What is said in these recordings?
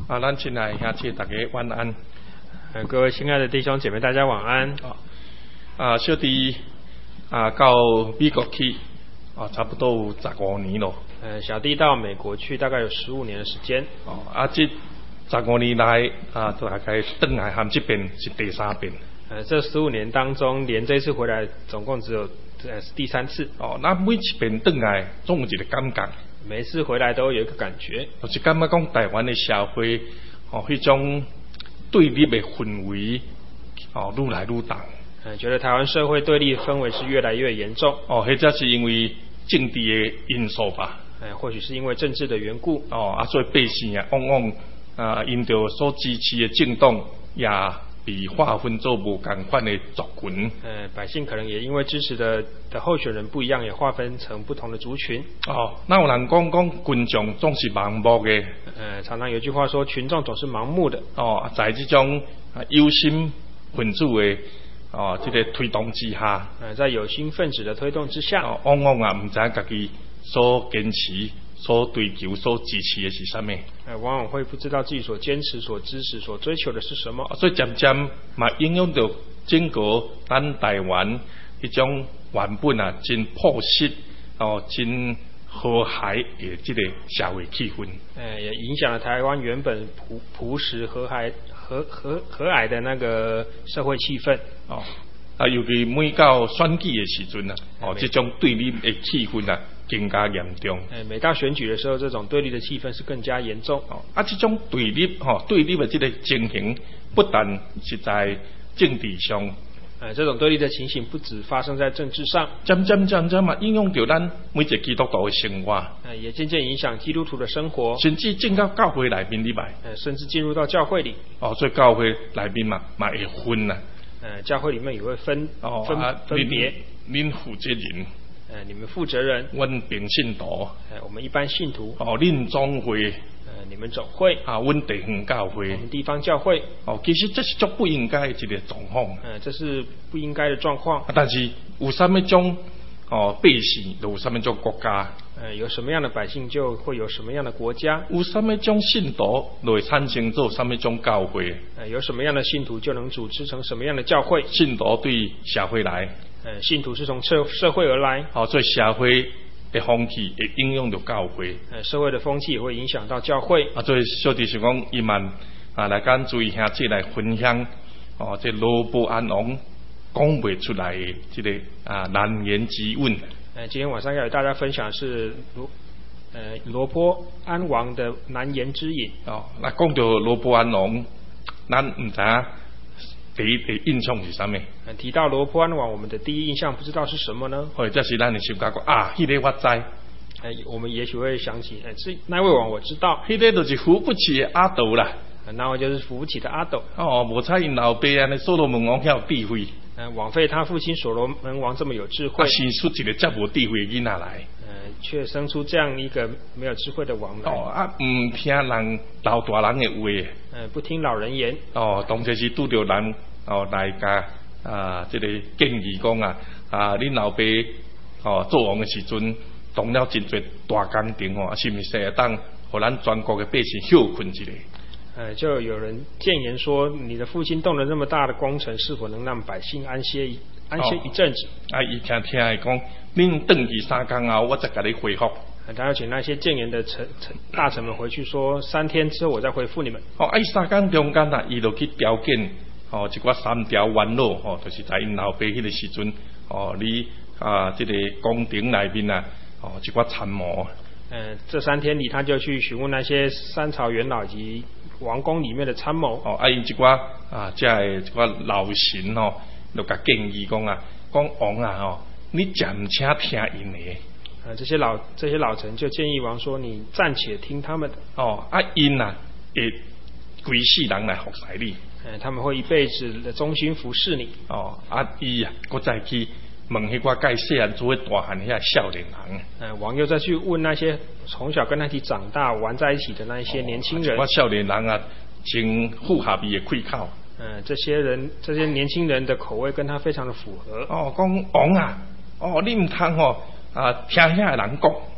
咱亲爱兄弟大家晚安。 各位亲爱的弟兄姐妹，大家晚安。 小弟到美国去差不多有15年咯。 小弟到美国去大概有15年的时间。 这15年来大概回来和这边是第3遍。 这15年当中，连这次回来总共只有第3次。 那每一遍回来总有一个感觉。 每一次回来都有一个感觉， 就是感觉讲台湾的社会，迄种对立的氛围，愈来愈重。 觉得台湾社会对立氛围是越来越严重。 或者是因为政治的因素吧。 或许是因为政治的缘故。 所以百姓往往因着所支持的政党也被划分做无同款的族群。 百姓可能也因为支持的候选人不一样，也划分成不同的族群。 那有人讲群众总是盲目的。 常常有句话说，群众总是盲目的。 在这种有心分子的这个推动之下， 在有心分子的推动之下， 往往唔知家己所坚持、所追求、所支持的是什么。 往往会不知道自己所坚持、所支持、所追求的是什么。 所以渐渐嘛影响到整个咱台湾一种原本真朴实真和谐的这个社会气氛。 也影响了台湾原本朴实和蔼的那个社会气氛。 尤其每到选举的时阵这种对立的气氛更加严重。 每到选举的时候，这种对立的气氛是更加严重。 这种对立的这个情形，不但是在政治上， 这种对立的情形不只发生在政治上， 渐渐嘛影响到咱每一个基督徒的生活。 也渐渐影响基督徒的生活， 甚至进到教会里面里来。 甚至进入到教会里。 所以教会里面嘛会分啦。 教会里面也会分别。 您负责人。 你们负责人。 阮平信徒。 我们一般信徒。 恁总会。 你们总会。 阮地方教会。 我们地方教会。 其实这是足不应该的一个状况。 这是不应该的状况。 但是有什么种百姓，就有什么种国家。 有什么样的百姓，就会有什么样的国家。 有什么种信徒，就会产生做什么种教会。 有什么样的信徒，就能组织成什么样的教会。 信徒对社会来。 信徒是从社会而来。 所以社会的风气会影响到教会。 社会的风气也会影响到教会。 所以小弟是讲，伊万来跟诸位兄弟来分享这罗伯安王讲不出来的这个难言之隐。 今天晚上要与大家分享的是罗波安王的难言之隐。 那讲到罗伯安王，咱唔知第一印象是什么？ 提到罗波安王，我们的第一印象不知道是什么呢？ 或者是咱的想法讲迄个我知。 我们也许会想起，那位王我知道。 迄个就是扶不起的阿斗啦。 那位就是扶不起的阿斗。 无猜因老爸所罗门王遐有智慧。 枉费他父亲所罗门王这么有智慧。 生出一个这无智慧的囡仔来。 却生出这样一个没有智慧的王来。 唔听人老大人的话。 不听老人言。 当这是拄着人来甲这个建议讲恁老爸做王的时阵，动了真侪大工程是毋是会当互咱全国的百姓休困一下？ 就有人谏言说，你的父亲动了那么大的工程，是否能让百姓安歇一阵子？ 伊听的讲，恁回去3天后，我再甲你回复。 他要请那些谏言的大臣们回去说，3天之后我再回复你们。 3天中间伊就去调建一个3条弯路就是在因老爸迄个时阵你这个宫廷内面一个参谋。 这3天里，他就去询问那些3朝元老以及王宫里面的参谋。 因一个这一个老臣就甲建议讲王你暂且听因的。 这些老臣就建议王说，你暂且听他们的。 因会规世人来服侍你。 他们会一辈子的忠心服侍你。 伊搁再去问迄个介细汉做大汉遐少年人。 王又再去问那些从小跟他一起长大玩在一起的那一些年轻人。 少年人真符合伊的胃口。 这些年轻人的口味跟他非常的符合。 讲王你唔通听遐人讲。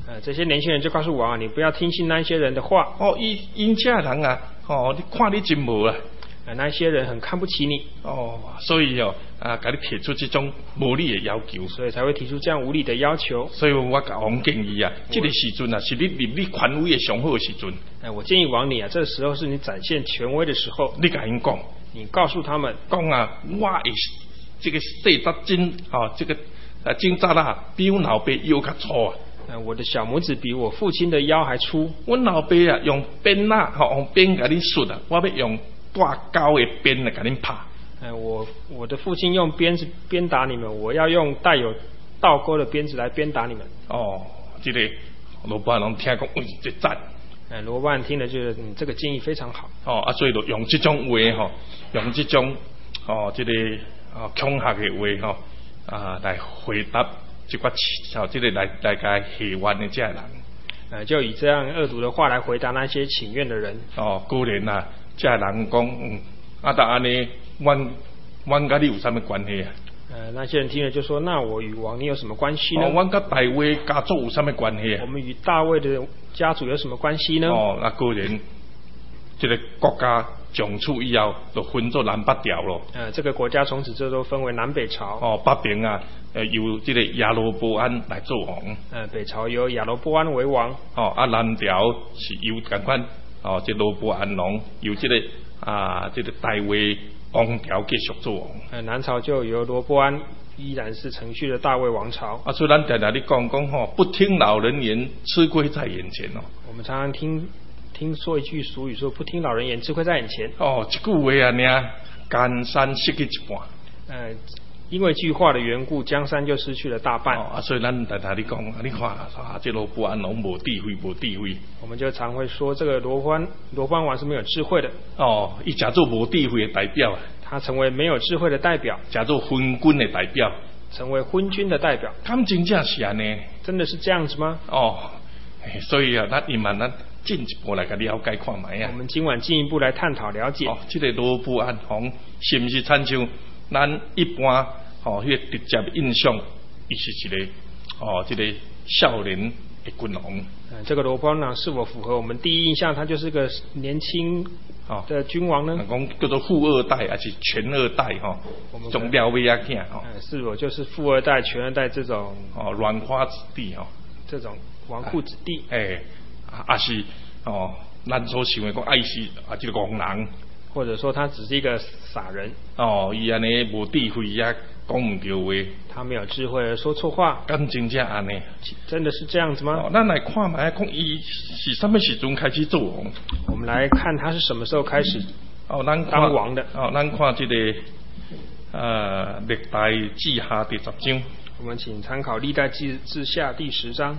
这些年轻人就告诉王啊，你不要听信那些人的话。 哦，因这人啊，哦，你看你真无啊。 那些人很看不起你。 哦，所以哦，给你提出这种无理的要求。 所以才会提出这样无理的要求。 所以我甲王建议啊，这个时阵啊，是你立你权威的上好的时阵。 我建议王你啊，这时候是你展现权威的时候。 你甲因讲， 你告诉他们， 讲啊，我会这个细则真这个真早啦，比我老爸腰较粗啊。 我的小拇指比我父亲的腰还粗。 我老爸啊，用鞭啊，用鞭甲你削啊，我要用大高的鞭来甲恁拍。 我的父亲用鞭子鞭打你们，我要用带有倒钩的鞭子来鞭打你们。 哦，这个罗伯安听讲，这赞。 罗伯安听了觉得你这个建议非常好。 所以就用这种话用这种这个恐吓的话来回答这个这个来甲下愿的这人。 就以这样恶毒的话来回答那些请愿的人。 固然啊，这人讲但安尼，阮甲你有啥物关系啊？ 那些人听了就说：“那我与王你有什么关系呢？” 阮甲大卫家族有啥物关系啊？ 我们与大卫的家族有什么关系呢？ 那固然，这个国家从此以后就分作南北朝咯。 这个国家从此就都分为南北朝。 北边啊，由这个亚罗波安来做王。 北朝由亚罗波安为王。 南朝是由同款这罗波安王由这个这个大卫王朝继续做王。 南朝就由罗波安依然是承续的大卫王朝。 所以咱常常咧讲不听老人言，吃亏在眼前哦。 我们常常听说一句俗语说，不听老人言，吃亏在眼前。 这句话啊，呢，江山失去一半。 因为这句话的缘故，江山就失去了大半。 所以咱常常咧讲，你看这罗波安王无智慧，无智慧。 我们就常会说，这个罗波安王是没有智慧的。 伊假做无智慧的代表啊。 他成为没有智慧的代表。 假做昏君的代表。 成为昏君的代表。 敢真正是安尼？ 真的是这样子吗？ 所以啊，咱今晚咱进一步来个了解看卖啊。 我们今晚进一步来探讨了解。 这个罗波安王是不是参像咱一般迄个直接的印象，伊是一个这个少年的君王。 这个罗波安是否符合我们第一印象？他就是个年轻的君王呢？ 讲叫做富二代还是全二代种撩妹仔囝是否就是富二代、全二代这种乱花子弟这种纨绔子弟？ 也是咱所想的讲爱是这个憨人， 或者说他只是一个傻人。 伊安尼无智慧也讲唔对话， 他没有智慧而说错话。 敢真正安尼？ 真的是这样子吗？ 咱来看卖，讲伊是什么时阵开始做王？ 我们来看他是什么时候开始当王的。 咱看这个历代志下第10章。 我们请参考历代志下第10章。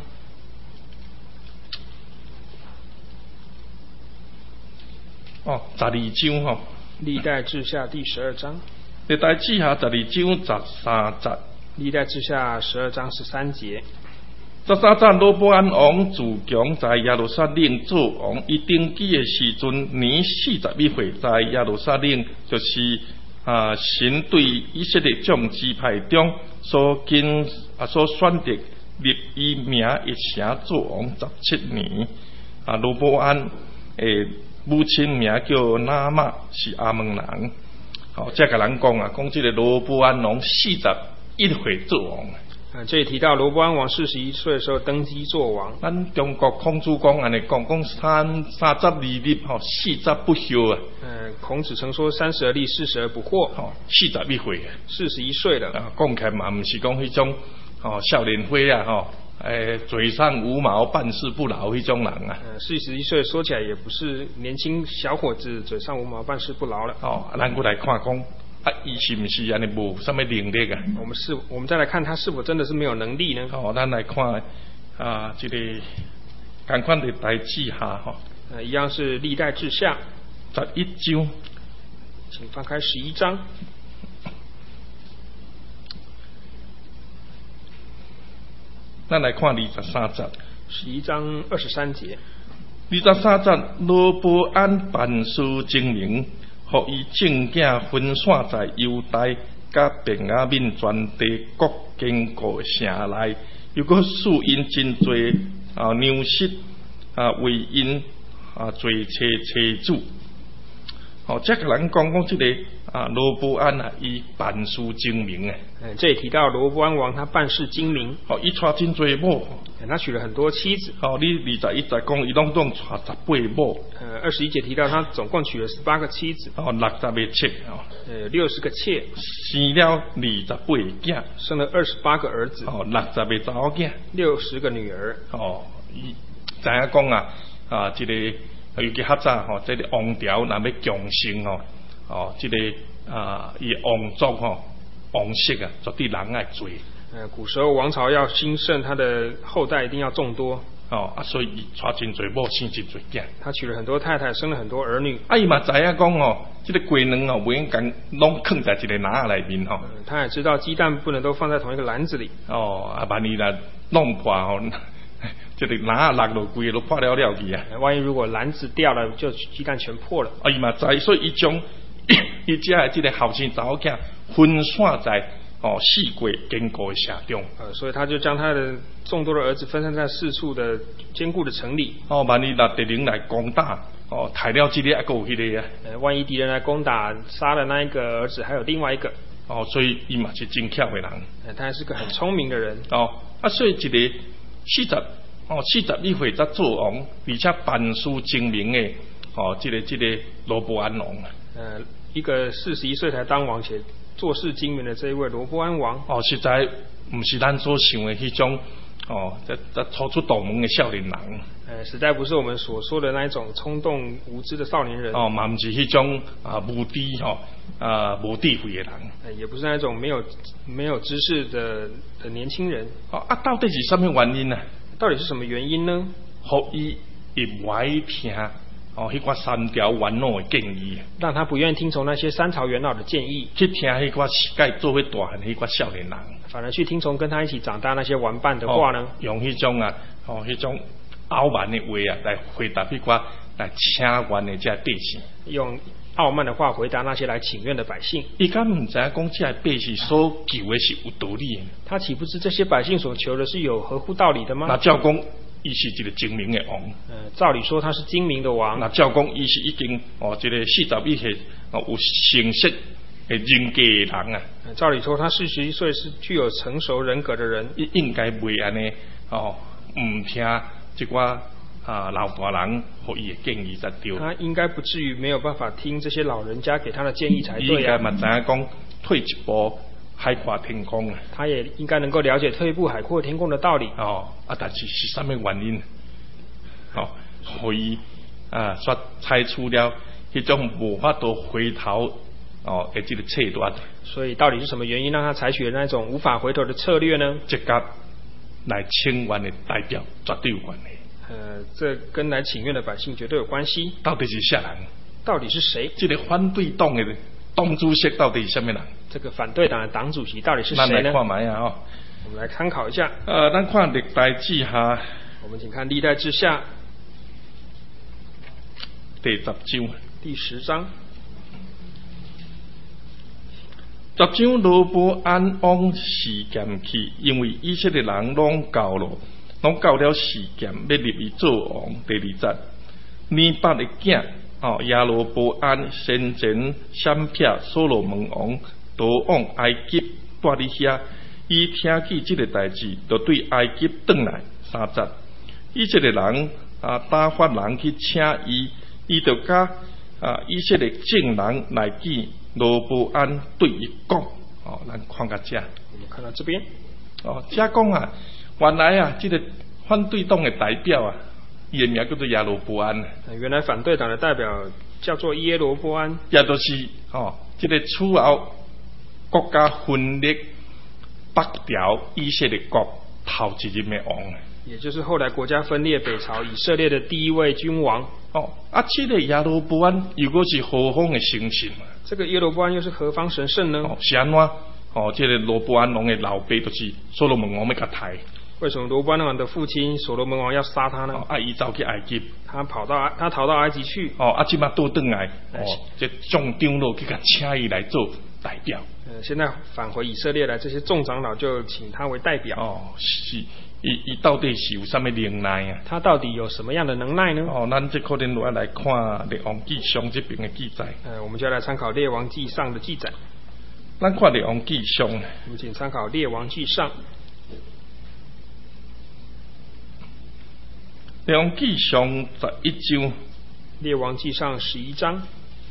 12章历代志下第12章。 历代志下12章13节。 历代志下12章13节。 13节，罗波安王自强在耶路撒冷做王，伊登基的时阵年41岁，在耶路撒冷就是神对以色列众支派中所选择立伊名一城做王17年。罗波安母亲名叫拿玛，是阿门人。这个人讲这个罗波安王41岁做王。 这里提到罗波安王41岁的时候登基做王。 咱中国孔子讲安尼讲30而立，40不休啊。 孔子曾说30而立，40而不惑。 41岁啊 ，41岁了。 讲起来嘛，不是讲迄种少年花啊嘴上无毛，办事不牢迄种人啊。 41岁说起来也不是年轻小伙子，嘴上无毛，办事不牢了。 咱过来看讲。伊是不是安尼无什么能力啊？ 我们再来看他是否真的是没有能力呢？ 咱来看这个同款历代志下一样是历代志下 11章， 请翻开11章。 咱来看23节。 11章23节。 23节，罗波安办事精明。予伊正囝分散在犹大甲便雅悯全地各坚固城内，又搁赐因真多娘室为因做妻主。这个人讲这个罗波安伊办事精明这里提到罗波安王他办事精明。 伊娶真多某。 他娶了很多妻子。 你21节讲伊拢娶18某。 21节提到他总共娶了18个妻子。 60个妾。 60个妾。 生了28个囝。 生了28个儿子。 60个查某囝。 60个女儿。 伊知影讲这个尤其较早这个王朝若要强盛这个伊王族王室绝对人爱多。 古时候王朝要兴盛，他的后代一定要众多。 所以伊娶真多某，生真多囝。 他娶了很多太太，生了很多儿女。 伊嘛知影讲这个鸡卵袂用讲拢放在一个篮仔里面他也知道鸡蛋不能都放在同一个篮子里。 万一若弄破这个篮仔落规个都破了去万一如果篮子掉了，就鸡蛋全破了。 伊嘛知，所以伊将伊家的这个后生查某囝分散在四国坚固的城中。 所以他就将他的众多的儿子分散在四处的坚固的城里。 万一若敌人来攻打，杀了这个还有迄个万一敌人来攻打，杀了那一个儿子，还有另外一个。 所以伊嘛是真巧的人。 他还是个很聪明的人。 所以一个41岁才做王，而且办事精明的这个罗波安王。 一个41岁才当王且做事精明的这一位罗波安王。 实在不是咱所想的迄种这初出道门的少年人。 实在不是我们所说的那一种冲动无知的少年人。 嘛不是迄种无知无智慧的人。 也不是那种没有知识的年轻人。 到底是什么原因呢？ 到底是什么原因呢？ 互伊不爱听迄个三朝元老的建议， 让他不愿意听从那些三朝元老的建议， 去听迄个世界做伙大汉迄个少年人， 反而去听从跟他一起长大那些玩伴的话呢？ 用迄种迄种傲慢的话来回答迄个来请愿的这百姓， 用傲慢的话回答那些来请愿的百姓。 伊敢唔知影讲这百姓所求的是有道理的？ 他岂不知这些百姓所求的是有合乎道理的吗？ 那照讲，伊是一个精明的王。 照理说他是精明的王。 那照讲，伊是已经这个41岁有成熟的人格的人啊。 照理说他41岁是具有成熟人格的人， 应该袂安尼唔听这个老大人和伊的建议才对。 他应该不至于没有办法听这些老人家给他的建议才对啊。 应该嘛知影讲退一步海阔天空啊。 他也应该能够了解退一步海阔天空的道理。 但是什么原因？所以所采取了迄种无法度回头的这个策略。 所以到底是什么原因让他采取了那种无法回头的策略呢？ 这个来请愿的代表绝对有关系。 这跟来请愿的百姓绝对有关系。 到底是啥人？ 到底是谁？ 这个反对党的党主席到底是什么人？ 这个反对党的党主席到底是谁呢？ 咱来看卖啊！ 我们来参考一下。 咱看历代志下。 我们请看历代志下第10章。 第10章。 10章罗波安往示剑去，因为以色列人拢到了示剑，要立伊做王。第2节，尼八的囝亚罗波安先前闪撇所罗门王，逃往埃及住伫遐。伊听见这个代志，就对埃及转来。3节，以色列人打发人去请伊，伊就甲以色列众人来见罗波安，对伊讲。咱看到这。 我们看到这边。 这讲原来这个反对党的代表伊的名叫做亚罗波安。 原来反对党的代表叫做耶罗波安， 也就是这个此后国家分裂北朝以色列国头一任的王。 也就是后来国家分裂北朝以色列的第一位君王。 这个亚罗波安如果是何方的神圣？ 这个耶罗波安又是何方神圣呢？ 是安怎？这个罗波安王的老爸就是所罗门王要甲杀。 为什么罗波安王的父亲所罗门王要杀他呢？ 伊走去埃及， 他逃到埃及去。 即马倒转来，这众长老去甲请伊来做代表。 现在返回以色列来，这些众长老就请他为代表。 是伊到底是有啥物能耐啊？ 他到底有什么样的能耐呢？ 咱这可能要来看《列王纪上》这边的记载。 我们就要来参考《列王纪上》的记载。 咱看《列王纪上》， 我们请参考《列王纪上》。《 列王纪上》11章。《 列王纪上》11章。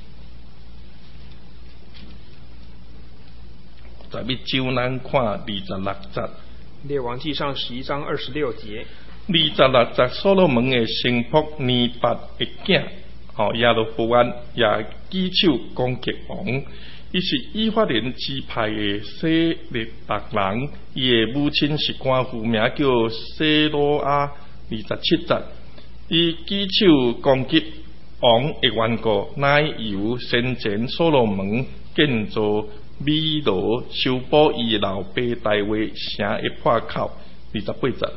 11章咱看26节。 列王纪上11章26节。 26节，所罗门的臣仆尼八的囝，亚罗波安也举手攻击王。伊是以法莲支派的西列伯人，伊的母亲是官妇，名叫西罗亚。27节，伊举手攻击王的缘故，乃由先前所罗门建造米罗修补伊老爸大卫城的破口。28节，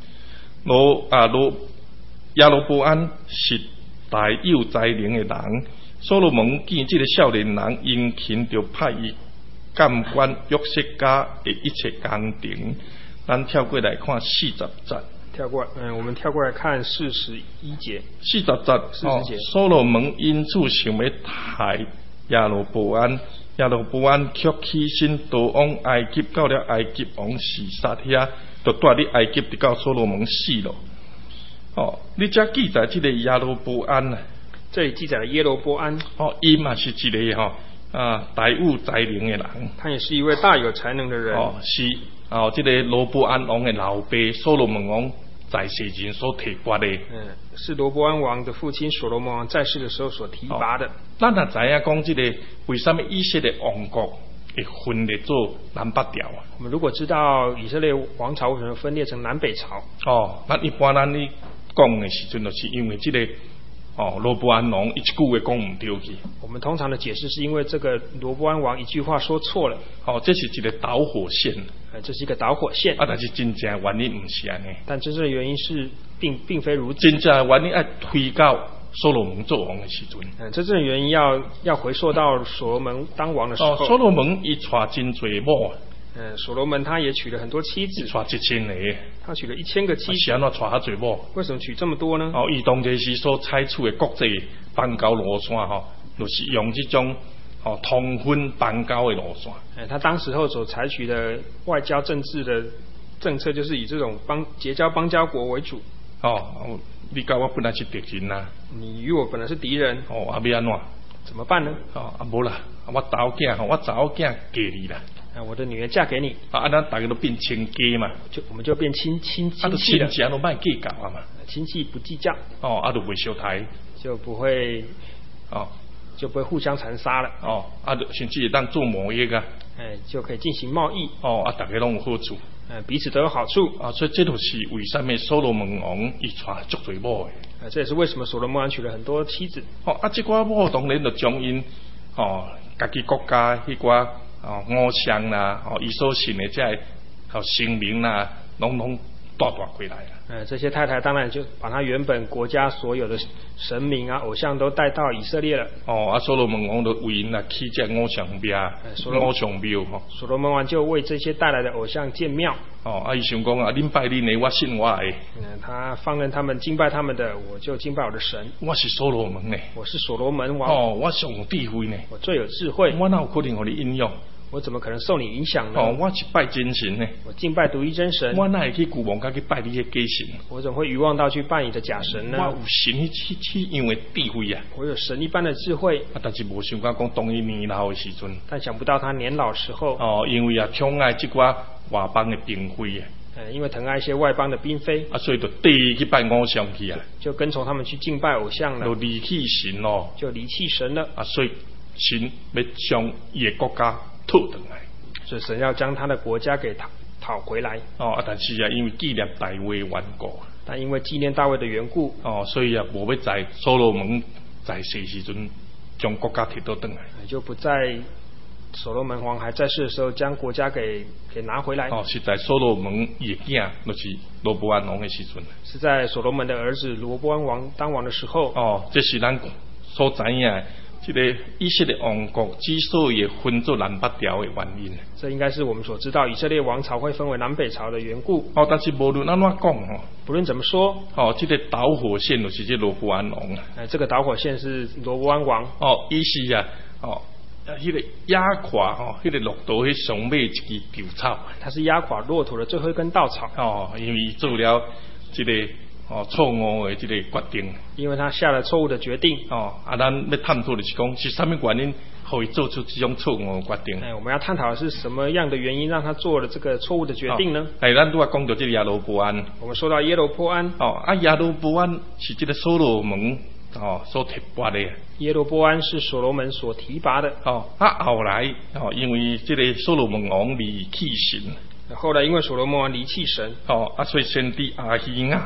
亚罗波安是大有才能的人，所罗门见这个少年人殷勤，就派伊监管约瑟家的一切工程。咱跳过来看40节。 我们跳过来看41节。40节， 所罗门因此想要害亚罗波安，亚罗波安却起身逃往埃及，到了埃及王示撒遐，就带你埃及直到所罗门死了。你这记载这个亚罗波安啊， 这里记载了耶罗波安。 伊嘛是一个大有才能的人， 他也是一位大有才能的人。 是这个罗波安王的老爸所罗门王在世前所提拔的。 是罗波安王的父亲所罗门王在世的时候所提拔的。 咱也知影讲这个为什么以色列王国会分裂做南北朝啊？ 我们如果知道以色列王朝为什么分裂成南北朝， 一般咱你讲的时阵，就是因为这个罗波安王一句话讲唔对去。我们通常的解释是因为这个罗波安王一句话说错了。 这是一个导火线。 这是一个导火线。 但是真正原因唔是安尼。 但真正的原因是并非如此。 真正的原因要推到所罗门做王的时阵。 真正的原因要回溯到所罗门当王的时候。 所罗门伊娶真侪某。 所罗门他也娶了很多妻子。 娶1000个。 他娶了1000个妻子。 是安怎娶遐侪某？ 为什么娶这么多呢？ 伊当时时所采取的国际邦交路线就是用这种通婚邦交的路线。 他当时候所采取的外交政治的政策，就是以这种结交邦交国为主。 你跟我本来是敌人呐。 你与我本来是敌人。 要安怎？ 怎么办呢？ 无啦，我查某囝嫁你啦。 我的女儿嫁给你。 咱大家都变亲家嘛。 我们就变亲戚了。 亲戚都卖计较啊嘛。 亲戚不计较。 就不会相台。 就不会互相残杀了。 甚至当做贸易啊。 就可以进行贸易。 大家拢有好处。 彼此都有好处。 所以这就是为什么所罗门王伊娶足侪某的。 这也是为什么所罗门王娶了很多妻子。 这寡某当然就将因家己国家迄寡偶像啦，伊所信的这神明啦，拢带回来了。 这些太太当然就把他原本国家所有的神明啊、偶像都带到以色列了。 所罗门王就为因起这偶像庙。所罗门王就为这些带来的偶像建庙。 伊想讲恁拜恁的，我信我的。 他放任他们敬拜他们的，我就敬拜我的神。 我是所罗门呢。 我是所罗门王。 我上有智慧呢。 我最有智慧。 我哪有可能互你应用？ 我怎么可能受你影响呢？ 我是拜真神呢。 我敬拜独一真神。 我哪会去古王家去拜你的假神？ 我怎么会愚妄到去拜你的假神呢？ 我有神一样的智慧啊！ 我有神一般的智慧。 但是无想到讲当伊年老的时阵。 但想不到他年老时候。 因为宠爱这寡外邦的嫔妃啊。 因为疼爱一些外邦的嫔妃。 所以就带去拜偶像去啊。 就跟从他们去敬拜偶像了。 就离弃神咯。 就离弃神了。 所以神要将伊的国家讨回来。 所以神要将他的国家给讨回来。 但是因为纪念大卫的缘故。 但因为纪念大卫的缘故。 所以无要在所罗门在世时阵将国家摕倒转来。 就不在所罗门王还在世的时候将国家给拿回来。 是在所罗门的囝，就是罗波安王的时阵。 是在所罗门的儿子罗波安王当王的时候。 这是咱所知影这个以色列王国之所以分作南北朝的原因。 这应该是我们所知道以色列王朝会分为南北朝的缘故。 但是无论安怎讲不论怎么说， 这个导火线就是这罗波安王这个导火线是罗波安王。 伊是啊，迄个压垮迄个骆驼迄上尾一支稻草。 他是压垮骆驼的最后一根稻草。 因为做了这个错误的这个决定。 因为他下了错误的决定。 咱要探讨的是讲是什么原因，可以做出这种错误的决定。 我们要探讨的是什么样的原因让他做了这个错误的决定呢？ 咱都要讲到这个耶罗波安。 我们说到耶罗波安。 耶罗波安是这个所罗门所提拔的。 耶罗波安是所罗门所提拔的。 后来因为这个所罗门王离弃神。 后来因为所罗门王离弃神。 所以先知亚希亚。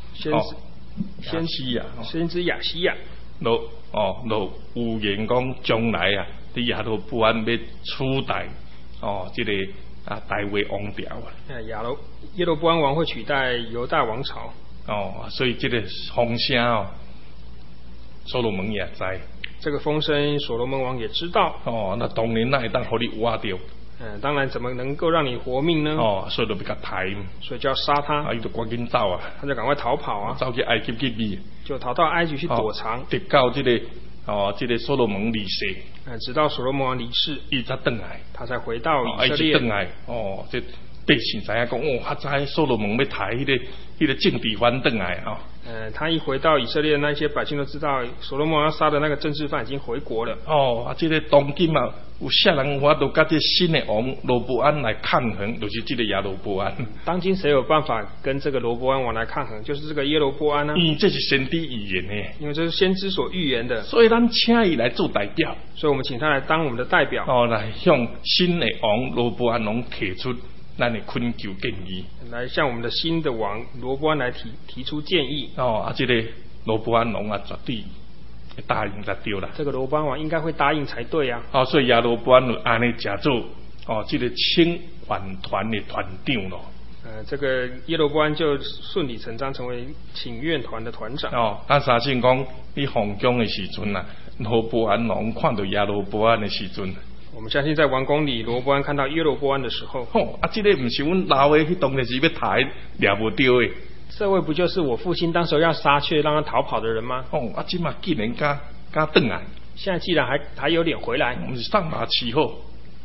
先知亚西亚。有言讲将来啊，伫耶罗波安要取代这个大卫王朝啊。 耶罗波安王会取代犹大王朝。 所以这个风声所罗门也知。 这个风声所罗门王也知道。 那当然那会当互你挖掉。 当然怎么能够让你活命呢？ 所以就比较抬。 所以就要杀他。 他就赶紧走啊。 他就赶快逃跑啊。 走去埃及去避。 就逃到埃及去躲藏。 直到这个所罗门离世。 直到所罗门王离世， 伊才回来。他才回到以色列。 回来。这百姓知影讲较早所罗门要抬迄个政治犯回来他一回到以色列，那些百姓都知道所罗门要杀的那个政治犯已经回国了。 这个当今啊，有啥人有法度跟这新的王罗波安来抗衡，就是这个耶罗波安。 当今谁有办法跟这个罗波安王来抗衡？就是这个耶罗波安啊。 因为这是先知预言的。 因为这是先知所预言的。 所以咱请伊来做代表。 所以我们请他来当我们的代表。 来向新的王罗波安王提出咱的恳求建议， 来向我们的新的王罗波安来提出建议。 这个罗波安王绝对会答应才对啦。 这个罗波安王应该会答应才对啊。 所以耶罗波安就安尼假做这个请愿团的团长咯。 这个耶罗波安就顺理成章成为请愿团的团长。 相信讲你皇宫的时阵啊，罗波安王看到耶罗波安的时阵。 我们相信在王宫里，罗波安看到耶罗波安的时候， 这个不是阮老的去当时要抬抓不到的。 这位不就是我父亲当时要杀却让他逃跑的人吗？ 这嘛既然敢回来， 现在既然还有脸回来， 我们是上马其后，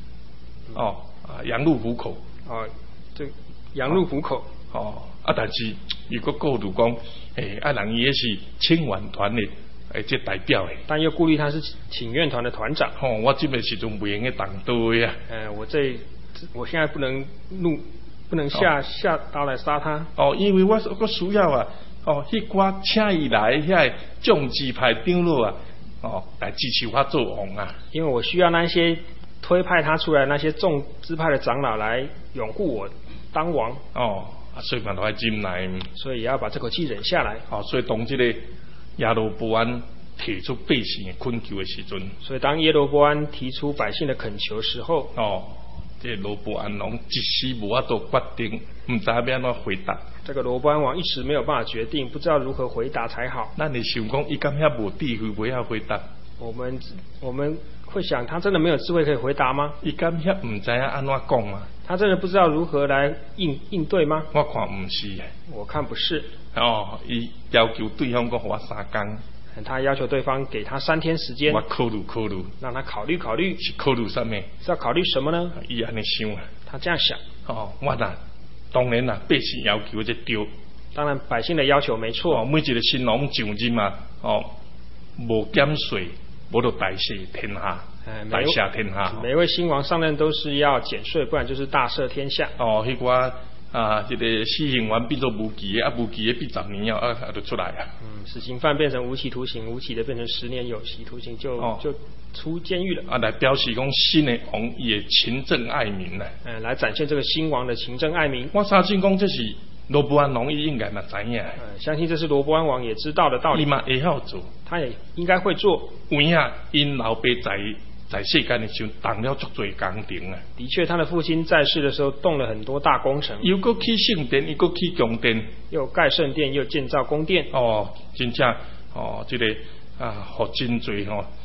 羊入虎口。 这羊入虎口。 但是如果顾虑讲，人伊也是请愿团的。这代表的， 但又顾虑他是请愿团的团长。 我这个时阵不用去当队啊。 我现在不能下刀来杀他。 因为我需要啊，迄寡请伊来遐众支派长老啊，来支持我做王啊。 因为我需要那些推派他出来那些众支派的长老来拥护我当王。 所以嘛，要忍耐。 所以也要把这口气忍下来。 所以当这个耶罗波安提出百姓的恳求的时阵， 所以当耶罗波安提出百姓的恳求时候， 这罗波安王一时无法度决定，唔知要安怎回答。 这个罗波安王一时没有办法决定，不知道如何回答才好。 那你想讲，伊敢遐无智慧，不要回答？ 我们会想，他真的没有智慧可以回答吗？ 伊敢遐唔知安怎讲吗？ 他真的不知道如何来应对吗？ 我看唔是。 我看不是。 伊要求对方讲我3天。 他要求对方给他3天时间。 我考虑， 让他考虑。 是考虑什么？ 是要考虑什么呢？ 伊安尼想啊。 他这样想。 我当然啦，百姓要求这对。 当然，百姓的要求没错。 每一个新王上任嘛，无减税，无就大赦天下。大赦天下。 每位新王上任都是要减税，不然就是大赦天下。 迄个这个死刑犯变做无期的，无期的变10年就出来啊。 死刑犯变成无期徒刑，无期的变成10年有期徒刑，就出监狱了。 来表示讲新的王也勤政爱民了。 来展现这个新王的勤政爱民。 我相信讲这是罗波安王应该嘛知影。 相信这是罗波安王也知道的道理。 伊嘛会晓做， 他也应该会做。 有影因老爸在世间的时候动了足多工程啊。 的确，他的父亲在世的时候动了很多大工程。 又搁起圣殿，又搁起宫殿， 又盖圣殿，又建造宫殿。 真正这个互真多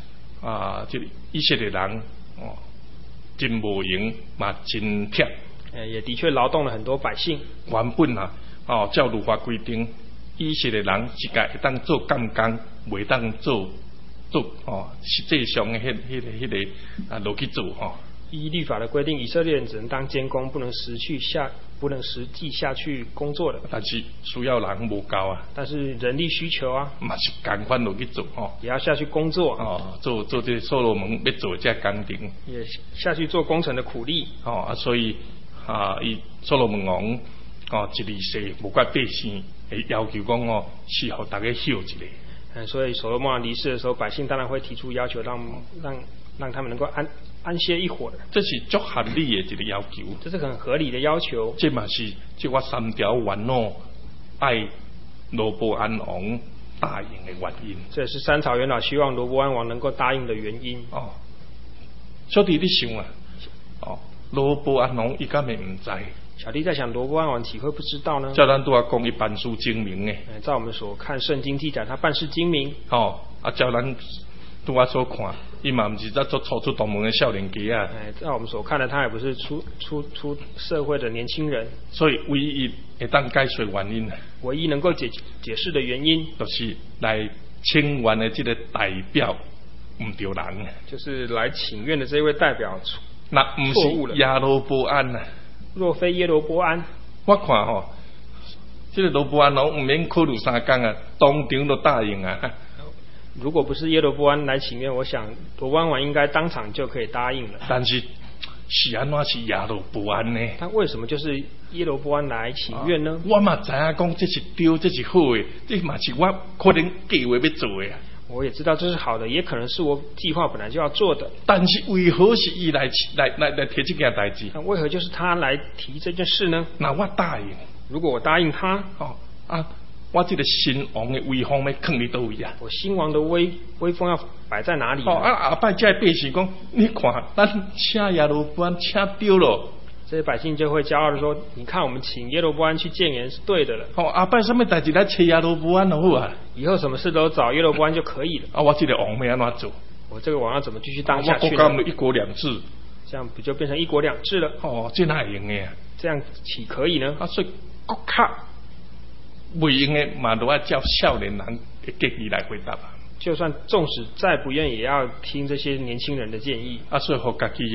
这个以色列人真无用嘛，真忝。 也的确劳动了很多百姓。 原本照律法规定，以色列人一家会当做监工，袂当做实际上的迄个落去做依律法的规定，以色列人只能当监工，不能实际下去工作的。 但是需要人无够啊。 但是人力需求啊， 嘛是共款落去做也要下去工作做这所罗门要做这工程， 也下去做工程的苦力所以伊所罗门王一二世无怪百姓会要求讲是互大家休一下。 所以所罗门王离世的时候，百姓当然会提出要求，让他们能够安歇一会儿。 这是足合理的一个要求， 这是很合理的要求。 这嘛是这我三条元老爱罗波安王答应的原因。 这也是三朝元老希望罗波安王能够答应的原因。 小弟你想罗波安王伊敢会唔知？ 小弟在想，罗波安王岂会不知道呢？ 照咱拄仔讲，伊办事精明诶。 照我们所看圣经记载，他办事精明。 照咱拄仔所看，伊嘛唔是在做初出同门的少年家啊。 照我们所看的，他也不是出社会的年轻人。 所以唯一会当解释原因， 唯一能够解释的原因， 就是来请愿的这个代表唔对人， 就是来请愿的这位代表那唔是亚罗波安啊。 若非耶罗波安， 我看这个罗波安唔免考虑3天啊，当场就答应啊。 如果不是耶罗波安来请愿，我想罗波安王应该当场就可以答应了。 但是安怎是亚罗波安呢？ 他为什么就是耶罗波安来请愿呢？ 我嘛知影讲这是对，这是好的，这嘛是我可能计划要做的啊。 我也知道这是好的，也可能是我计划本来就要做的。 但是为何是伊来提这件代志？ 那为何就是他来提这件事呢？ 那我答应， 如果我答应他， 我这个新王的威风要放在倒位啊？ 我新王的威风要摆在哪里？ 后摆这百姓讲，你看，咱请亚罗波安请对了。 这些百姓就会骄傲的说：“你看，我们请耶罗波安去建言是对的了。” 后摆什么代志来请亚罗波安就好啊？ 以后什么事都找耶罗波安就可以了。 我这个王要安怎做？ 我这个王要怎么继续当下去呢？ 我国家一国两制， 这样不就变成一国两制了？ 这哪会用的啊？ 这样岂可以呢？ 所以国家袂用的嘛，都要叫少年人的建议来回答啊。 就算纵使再不愿意，也要听这些年轻人的建议。 所以互家己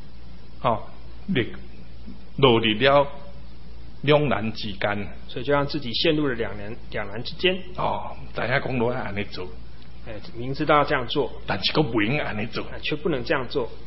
落入了两难之间， 所以就让自己陷入了两难之间。 知影讲落安尼做， 明知道要这样做， 但是佫袂用安尼做， 却不能这样做。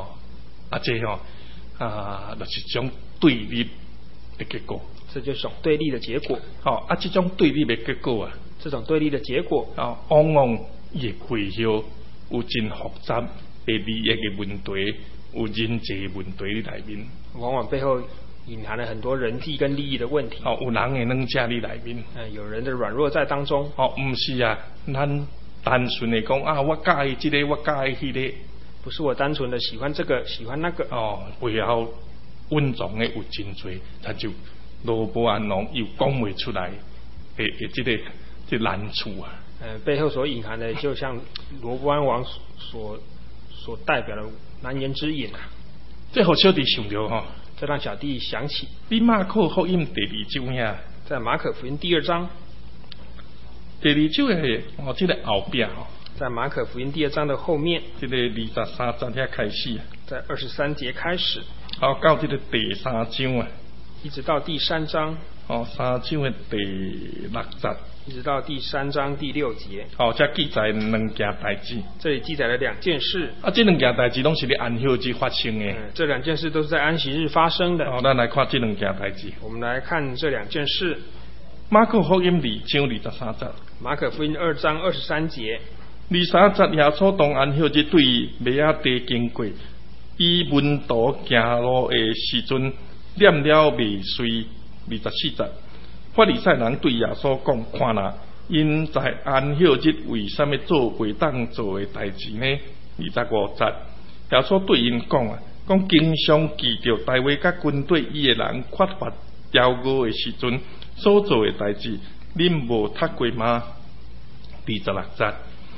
就是一种对立的结果。 这就是种对立的结果。 这种对立的结果啊， 这种对立的结果往往伊的背后有真复杂的利益的问题，有人际的问题在里面。 往往背后隐含了很多人际跟利益的问题。 有人的软架在里面。 有人的软弱在当中。 不是啊，咱单纯的讲我介意这个，我介意那个。 不是我单纯的喜欢这个，喜欢那个。 背后温藏的有真多，他就罗波安王又讲不出来的这难处啊。 背后所隐含的，就像罗波安王所代表的难言之隐啊。 这好小弟想到这让小弟想起， 你马可福音第2章呀， 在马可福音第2章， 第2章的这个后边在马可福音第2章的后面， 这个23章遐开始， 在23节开始， 到这个第3章啊， 一直到第3章 ，3章的第6节。 一直到第3章第6节。 这记载2件代志。 这里记载了2件事。 这2件代志拢是在安息日发生的。 这2件事都是在安息日发生的。 咱来看这2件代志。 我们来看这2件事。 马可福音2章23节。 马可福音2章23节。 23节，耶稣当安息日对马雅地经过，以门徒行路的时阵，念了未遂。24节。法利赛人对耶稣讲：“看哪，因在安息日为什么做袂当做的代志呢？”25节，耶稣对因讲讲经常记着大卫甲军队伊的人缺乏调误的时阵所做的代志，恁无读过吗？26节，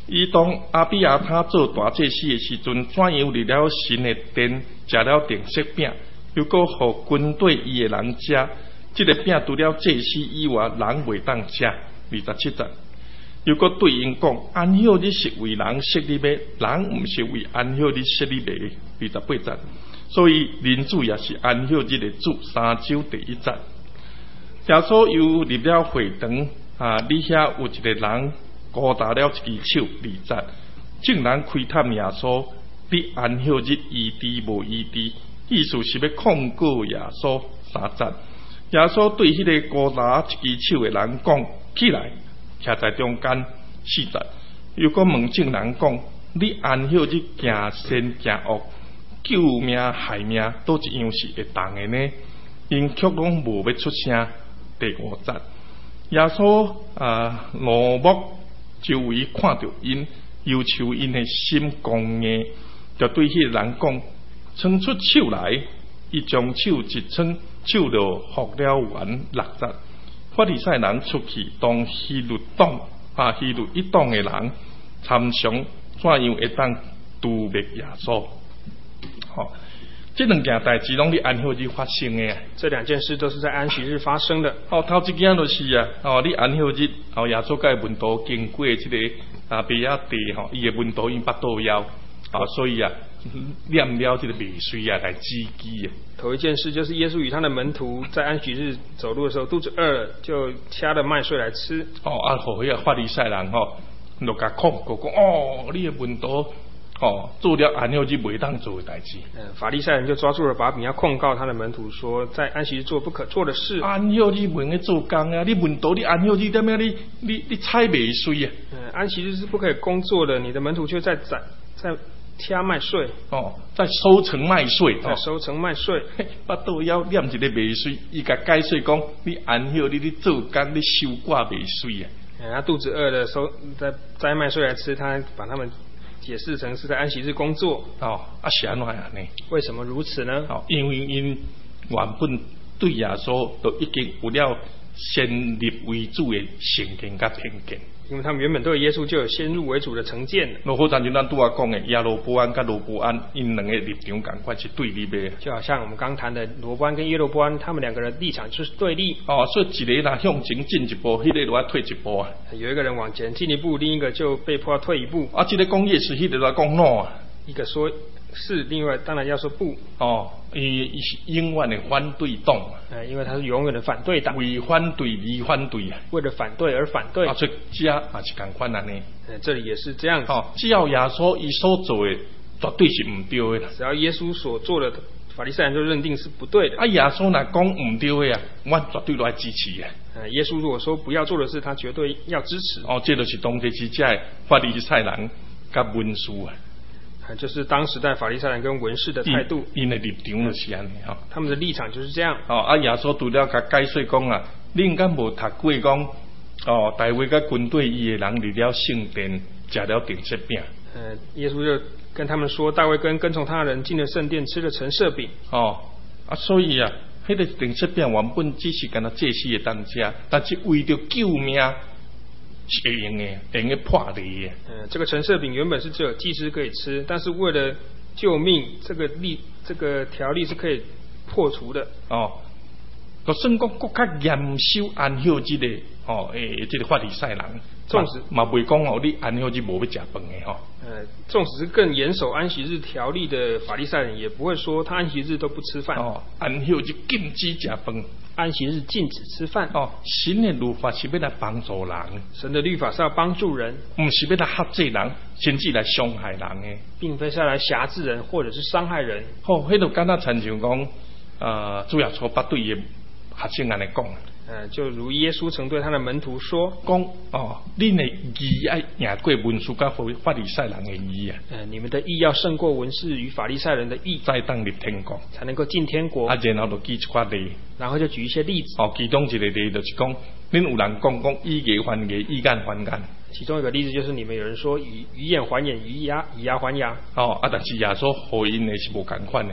伊当阿比亚他做大祭司的时阵，怎样入了神的殿，食了定色饼，又搁互军队伊的人食？这个饼除了祭司以外，人袂当食。27节，又搁对因讲：安息日是为人设立的，人毋是为安息日设立的。28节，所以人子也是安息日的主。3周第1节，耶稣又入了会堂，你遐有一个人高大了一只手，2节，众人窥探耶稣，你安息日医治无医治，意思是要控告耶稣。3节，耶稣对迄个高大一只手的人讲：起来，徛在中间。4节，又搁问众人讲：你安息日行善行恶，救命害命，倒一样是会当的呢？因却拢无要出声。第5节，耶稣怒目周围看到因，要求因的心刚硬，就对迄个人讲：伸出手来。伊将手一伸，手就复了原。6节，法利赛人出去，当希律一党的人参详，怎样会当毒灭耶稣？这两件代志拢伫安息日发生的。 这2件事都是在安息日发生的。 头一件就是你安息日，耶稣甲门徒经过这个伯亚地，伊的门徒因巴肚枵，所以念了这个未遂来止饥。 头一件事就是耶稣与他的门徒在安息日走路的时候，肚子饿了，就掐了麦穗来吃。互迄个法利赛人就甲控告讲：你的门徒做了安息日袂当做的代志。 法利赛人就抓住了把柄，要控告他的门徒说，在安息日做不可做的事。 安息日袂用做工啊！你门徒你安息日点样你采未穗啊？ 安息日是不可以工作的，你的门徒却在掐麦穗。 在收成麦穗。 在收成麦穗。 巴肚枵念一个麦穗，伊甲解释讲：你安息日你做工你收挂麦穗啊！ 他肚子饿了，摘麦穗来吃，他把他们解释成是在安息日工作。 是安怎样呢？ 为什么如此呢？ 因为因原本对耶稣都已经有了先入为主的成见甲偏见。 因为他们原本对耶稣就有先入为主的成见。 好像咱拄讲的亚罗波安甲罗波安，因两个立场同款是对立的。 就好像我们刚谈的罗波安跟耶罗波安，他们两个人立场就是对立。 所以一个若向前进一步，迄个就要退一步啊。 有一个人往前进一步，另一个就被迫要退一步。 这个讲 yes， 迄个就讲 no 啊。 一个说是，另外当然要说不。 伊是永远的反对党。 因为他是永远的反对党。 为反对而反对啊。 为了反对而反对。 所以这也是同款安尼。 这里也是这样子。 只要耶稣伊所做的绝对是唔对的。 只要耶稣所做的，法利赛人就认定是不对的。 耶稣若讲唔对的我绝对来支持的。 耶稣如果说不要做的事，他绝对要支持。 这就是当时之下的法利赛人甲文士啊。 就是当时代法利赛人跟文士的态度， 因的立场就是安尼他们的立场就是这样。 耶稣除了甲解释讲恁敢无读过讲大卫甲军队伊的人入了圣殿，食了定色饼。 耶稣就跟他们说，大卫跟从他的人进了圣殿，吃了陈设饼。 所以迄个定色饼原本只是干那祭司的当家，但是为着救命。是会用的破例的。 这个陈设饼原本是只有祭司可以吃，但是为了救命，这个条例是可以破除的。 就算讲更较严守安息日的这个法利赛人， 纵使嘛袂讲你安息日无要食饭的纵使是更严守安息日条例的法利赛人，也不会说他安息日都不吃饭。 安息日禁止食饭。 安息日禁止吃饭。 神的律法是要来帮助人。 神的律法是要帮助人， 不是要来吓制人，甚至来伤害人的， 并非是来辖制人或者是伤害人。 迄就敢若亲像讲，主耶稣捌对伊学生安尼讲。 就如耶稣曾对他的门徒说， 讲恁的义要赢过文士甲法利赛人的义啊。 你们的义要胜过文士与法利赛人的义， 才当入天国， 才能够进天国。 然后就举一寡例， 然后就举一些例子。 其中一个例就是讲，恁有人讲以牙还牙，以眼还眼。 其中一个例子就是你们有人说以眼还眼，以牙还牙。 但是耶稣回应的是无同款的。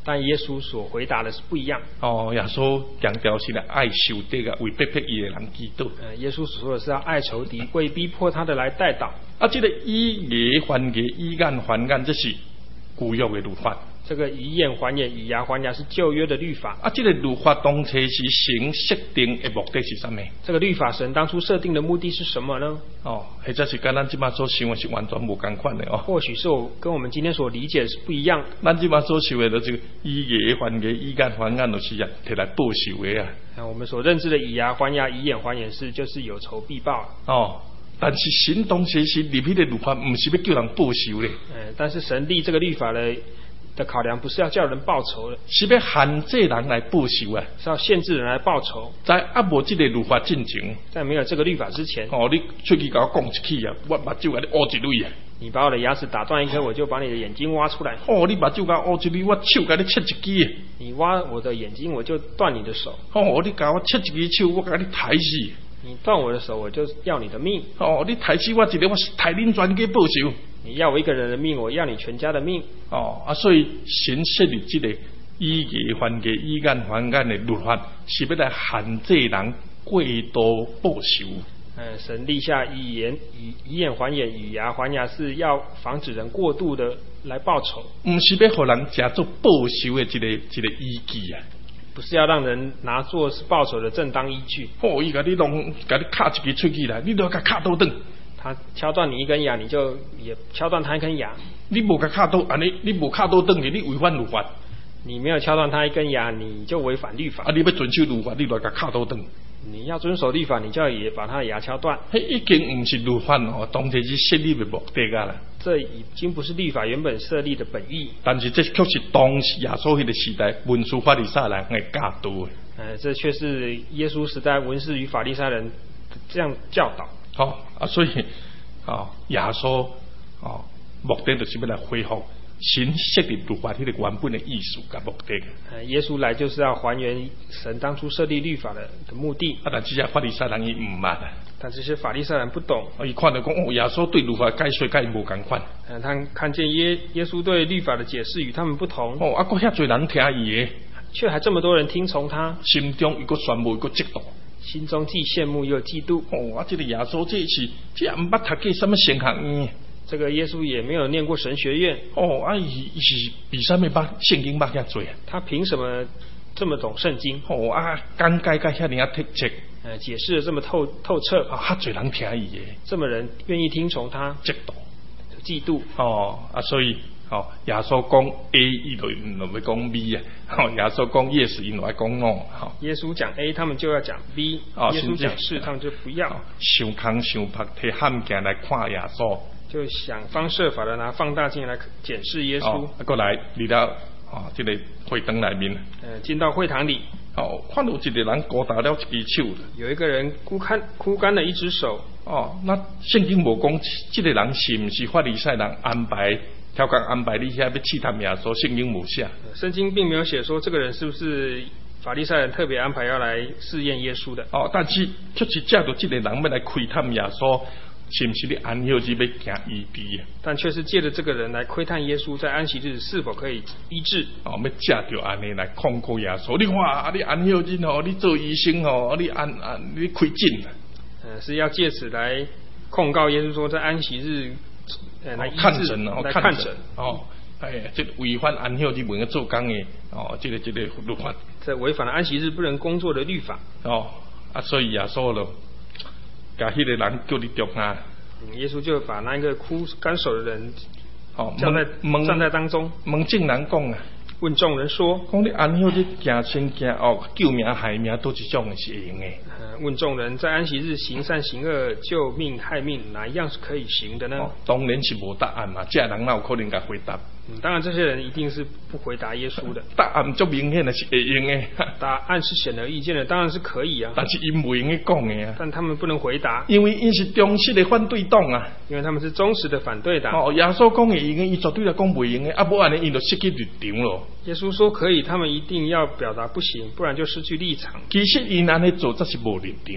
但耶稣所回答的是不一样。 耶稣强调是来爱仇敌啊，为逼迫伊的人祈祷。 耶稣所说的是要爱仇敌，为逼迫他的来代祷。 这个以牙还牙，以眼还眼，这是旧约的律法。 这个以眼还眼，以牙还牙是旧约的律法。 这个律法当初是神设定的目的是什么？ 这个律法神当初设定的目的是什么呢？ 或者是跟咱即马所想的是完全无同款的或许是跟我们今天所理解的是不一样。 咱即马所想的就是以牙还牙，以眼还眼，就是啊，摕来报仇的啊。 我们所认知的以牙还牙，以眼还眼就是有仇必报。 但是神当时是立迄个律法，不是要叫人报仇的。 但是神立这个律法的考量不是要叫人报仇的， 是要限制人来报仇啊， 是要限制人来报仇。 在无这个律法进前， 在没有这个律法之前， 你出去甲我讲一气啊，我目睭甲你挖一蕊啊。你把我的牙齿打断一颗，我就把你的眼睛挖出来。 你目睭甲我挖一蕊，我手甲你切一支啊。 你挖我的眼睛，我就断你的手。 你甲我切一支手，我甲你抬死。 你断我的手，我就要你的命。 你抬死我一个，我抬恁全家报仇。 你要我一个人的命，我要你全家的命。 所以神设立这个以牙还牙，以眼还眼的律法，是要来限制人过度报仇。 神立下以眼还眼，以牙还牙，是要防止人过度的来报仇， 不是要让人假做报仇的一个依据啊。 不是要让人拿作是报仇的正当依据。 伊甲你卡一支喙齿来，你都甲卡倒转。 他敲断你一根牙，你就也敲断他一根牙。 你无甲卡倒，你无卡倒转去，你违反律法。 你没有敲断他一根牙，你就违反律法。 你要遵守律法，你就甲卡倒转。 你要遵守律法，你就要也把他的牙敲断。 已经不是律法当初是设立的目的啦。 这已经不是律法原本设立的本意。 但是这却是当时耶稣迄个时代文士法利赛人的教导。 这却是耶稣时代文士与法利赛人这样教导。 所以耶稣目的就是要来恢复神设立律法迄个原本的意思跟目的。 耶稣来就是要还原神当初设立律法的目的。 但这些法利赛人伊唔捌啊。 但这些法利赛人不懂。 伊看到讲耶稣对律法解说甲伊无同款。 他看见耶稣对律法的解释与他们不同。 佫遐侪人听伊的， 却还这么多人听从他。 心中又佫羡慕又佫嫉妒。 心中既羡慕又嫉妒。 这个耶稣这也唔捌读过什么神学院。 这个耶稣也没有念过神学院。 伊是比什么捌圣经捌遐多啊？ 他凭什么这么懂圣经？ 讲解甲遐尼啊透彻。 解释的这么透彻。 遐侪人听伊的。 这么人愿意听从他。嫉妒。 所以耶稣讲 A， 伊就要讲 B 啊。耶稣讲 Yes， 伊就要讲 No。 耶稣讲 A， 他们就要讲 B。耶稣讲是，他们就不要。 想空想拍，摕汉镜来看耶稣。 就想方设法的拿放大镜来检视耶稣。 过来嚟到这个会堂里面。 进到会堂里。 看到一个人高打了一只手。 有一个人枯干了一只手。 那圣经无讲这个人是不是法利赛人安排？挑工安排你遐要试探耶稣，圣经无写。 圣经并没有写说这个人是不是法利赛人特别安排要来试验耶稣的。 但是却是借着这个人要来窥探耶稣，是不是你安息日要行医治？ 但却是借着这个人来窥探耶稣在安息日是否可以医治。 要借着安尼来控告耶稣。你看，你安息日你做医生你开诊。 是要借此来控告耶稣说在安息日。来看诊来看诊这违反安息日不能做工的这个律法， 这违反了安息日不能工作的律法。 所以耶稣咯，把迄个人叫你中啊。 耶稣就把那一个枯干手的人站在当中， 问众人讲啊， 问众人说： 讲你安息日行善行恶、救命害命，都一种是会用的。 问众人在安息日行善行恶、救命害命，哪一样是可以行的呢？ 当然是无答案嘛，这人哪有可能甲回答？ 当然这些人一定是不回答耶稣的。 答案足明显的是会用的。 答案是显而易见的，当然是可以啊。 但是因不用去讲的啊。 但他们不能回答， 因为因是忠实的反对党啊。 因为他们是忠实的反对党。 耶稣讲会用的，伊绝对来讲不用的，无安尼伊就失去立场咯。 耶稣说可以，他们一定要表达不行，不然就失去立场。 其实因安尼做，这是无立场。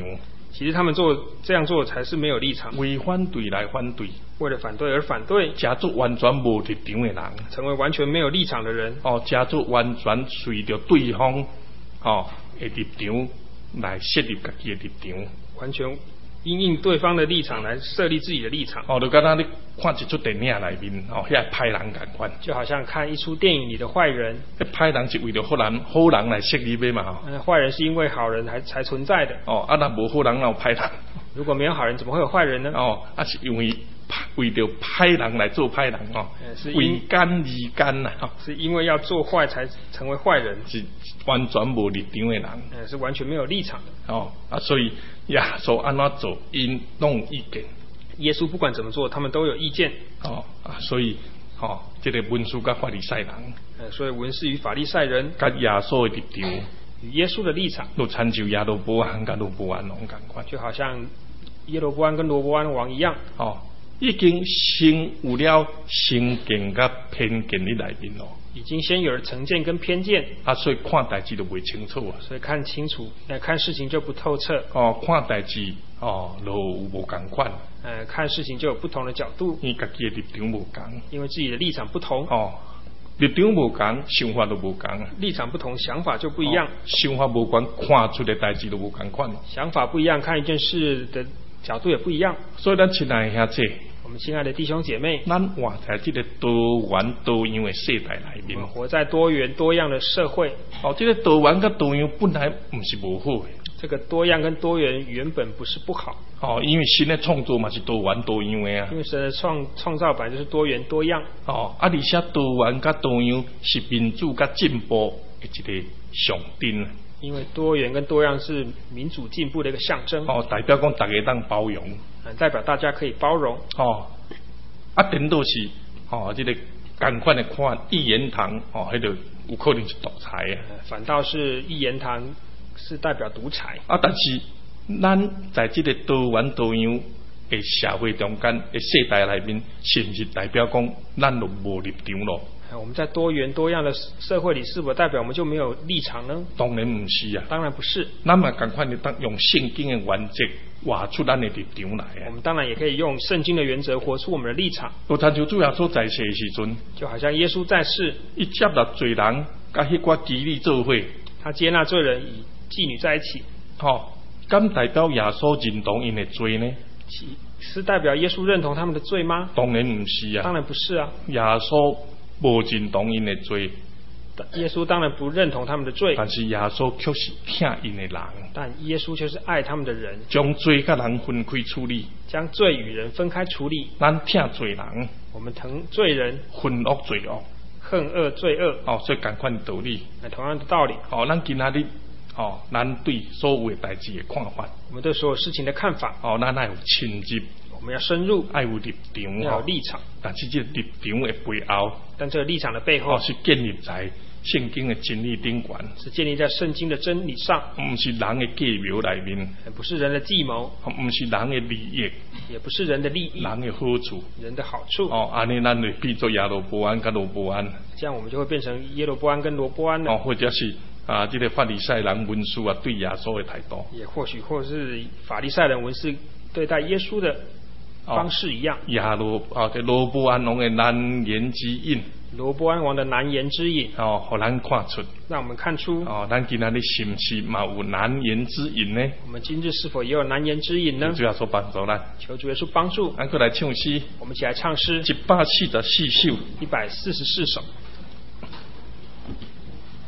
其实他们这样做才是没有立场， 为反对来反对， 为了反对而反对， 加做完全无立场的人， 成为完全没有立场的人。 加做完全随着对方的立场来设立自己的立场， 完全因应对方的立场来设立自己的立场。 就刚刚你看一出电影里面遐歹人同款， 就好像看一出电影里的坏人， 歹人是为了好人来设立的嘛。 坏人是因为好人才存在的。 若无好人哪有歹人？ 如果没有好人，怎么会有坏人呢？ 是因为为了歹人来做歹人为奸而奸呐。 是因为要做坏才成为坏人， 是完全无立场的人。 是完全没有立场的。 所以耶稣安怎做，因拢有意见。 耶稣不管怎么做，他们都有意见。 所以这个文士甲法利赛人， 所以文士与法利赛人， 甲耶稣的立场， 与耶稣的立场， 都参照耶罗波安甲罗波安王同款， 就好像耶罗波安跟罗波安王一样。 已经先有了成见甲偏见在内面咯。 已经先有了成见跟偏见， 所以看代志就袂清楚啊。 所以看清楚，看事情就不透彻。 看代志就无共款。 看事情就有不同的角度。 因家己的立场无同， 因为自己的立场不同。 立场无同，想法都无同。 立场不同，想法就不一样。 想法无同，看出的代志都无共款。 想法不一样，看一件事的角度也不一样。 所以咱亲爱的兄弟， 我们亲爱的弟兄姐妹， 咱活在这个多元多样的世代里面， 我们活在多元多样的社会。 这个多元跟多样本来不是无好的。 这个多样跟多元原本不是不好。 因为神的创作嘛是多元多样的啊。 因为神的创造本来就是多元多样。 而且多元跟多样是民主跟进步的一个象征。 因为多元跟多样是民主进步的一个象征。 代表讲大家当包容。 代表大家可以包容。 顶多是这个同款的看一言堂迄个有可能是独裁啊。 反倒是一言堂是代表独裁。 但是咱在这个多元多样的社会中间的世代里面，是不是代表讲咱就无立场咯？ 我们在多元多样的社会里，是否代表我们就没有立场呢？ 当然不是啊。 当然不是。 咱嘛同款的当用圣经的原则画出咱的立场来啊。 我们当然也可以用圣经的原则活出我们的立场。 就参照主耶稣在世的时阵， 就好像耶稣在世， 伊接纳罪人，甲迄寡妓女做伙， 他接纳罪人与妓女在一起。 敢代表耶稣认同因的罪呢？ 是代表耶稣认同他们的罪吗？ 当然不是啊。 当然不是啊。 耶稣无认同因的罪。 耶稣当然不认同他们的罪， 但是耶稣却是疼因的人。 但耶稣却是爱他们的人， 将罪甲人分开处理， 将罪与人分开处理。 咱疼罪人， 我们疼罪人， 恨恶罪恶， 恨恶罪恶。 所以同款的道理。 同样的道理。 咱今仔日咱对所有的代志的看法， 我们对所有事情的看法， 咱要有深入， 我们要深入， 要有立场， 要有立场。 但是这个立场的背后， 但这个立场的背后， 是建立在圣经的真理顶端， 是建立在圣经的真理上， 不是人的计谋里面， 不是人的计谋， 不是人的利益， 也不是人的利益， 人的好处， 人的好处。 安尼咱就变做亚罗波安跟罗波安， 这样我们就会变成耶罗波安跟罗波安了。 或者是这个法利赛人文士对耶稣的态度， 也或是法利赛人文士对待耶稣的方式一样。 这罗波安王的难言之隐， 罗波安王的难言之隐， 让咱看出， 让我们看出， 咱今仔日是不是嘛有难言之隐呢？ 我们今日是否也有难言之隐呢？ 主耶稣帮助咱， 求主耶稣帮助。 咱过来唱诗， 我们一起来唱诗， 144首 144首。